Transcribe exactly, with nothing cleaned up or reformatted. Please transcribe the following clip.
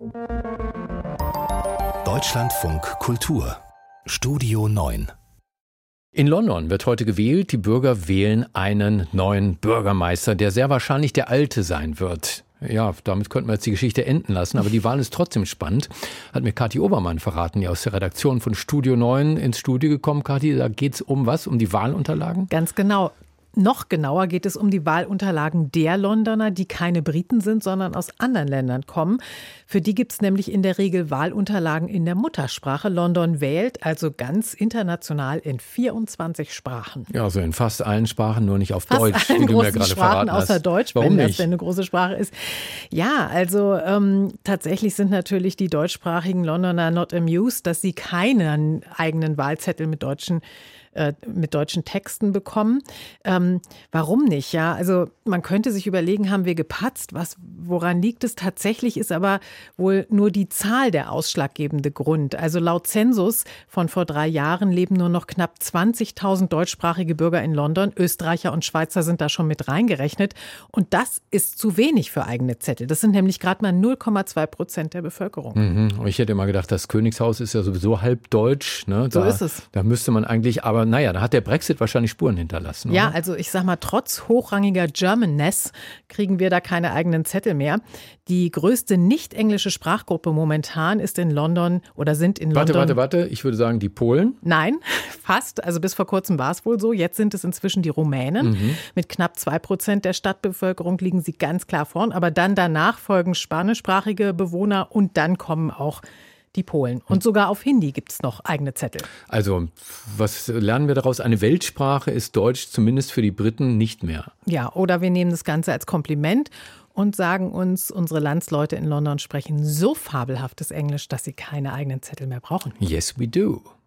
Deutschlandfunk Kultur Studio neun. In London wird heute gewählt. Die Bürger wählen einen neuen Bürgermeister, der sehr wahrscheinlich der Alte sein wird. Ja, damit könnten wir jetzt die Geschichte enden lassen, aber die Wahl ist trotzdem spannend. Hat mir Kathi Obermann verraten, die aus der Redaktion von Studio neun ins Studio gekommen. Kathi, da geht es um was? Um die Wahlunterlagen? Ganz genau. Noch genauer geht es um die Wahlunterlagen der Londoner, die keine Briten sind, sondern aus anderen Ländern kommen. Für die gibt es nämlich in der Regel Wahlunterlagen in der Muttersprache. London wählt also ganz international in vierundzwanzig Sprachen. Ja, also in fast allen Sprachen, nur nicht auf fast Deutsch, allen wie du mir großen gerade Sprachen verraten hast. Außer Deutsch, Warum wenn nicht? das denn eine große Sprache ist. Ja, also ähm, tatsächlich sind natürlich die deutschsprachigen Londoner not amused, dass sie keinen eigenen Wahlzettel mit deutschen mit deutschen Texten bekommen. Ähm, warum nicht? Ja, also man könnte sich überlegen, haben wir gepatzt? Was, woran liegt es? Tatsächlich ist aber wohl nur die Zahl der ausschlaggebende Grund. Also laut Zensus von vor drei Jahren leben nur noch knapp zwanzigtausend deutschsprachige Bürger in London. Österreicher und Schweizer sind da schon mit reingerechnet. Und das ist zu wenig für eigene Zettel. Das sind nämlich gerade mal null Komma zwei Prozent der Bevölkerung. Mhm. Ich hätte immer gedacht, das Königshaus ist ja sowieso halb deutsch. Ne? Da, so ist es. Da müsste man eigentlich, aber naja, da hat der Brexit wahrscheinlich Spuren hinterlassen. Oder? Ja, also ich sag mal, trotz hochrangiger Germanness kriegen wir da keine eigenen Zettel mehr. Die größte nicht-englische Sprachgruppe momentan ist in London oder sind in warte, London. Warte, warte, ich würde sagen die Polen. Nein, fast. Also bis vor kurzem war es wohl so. Jetzt sind es inzwischen die Rumänen. Mhm. Mit knapp zwei Prozent der Stadtbevölkerung liegen sie ganz klar vorn. Aber dann danach folgen spanischsprachige Bewohner und dann kommen auch die Polen. Und sogar auf Hindi gibt es noch eigene Zettel. Also, was lernen wir daraus? Eine Weltsprache ist Deutsch zumindest für die Briten nicht mehr. Ja, oder wir nehmen das Ganze als Kompliment und sagen uns, unsere Landsleute in London sprechen so fabelhaftes Englisch, dass sie keine eigenen Zettel mehr brauchen. Yes, we do.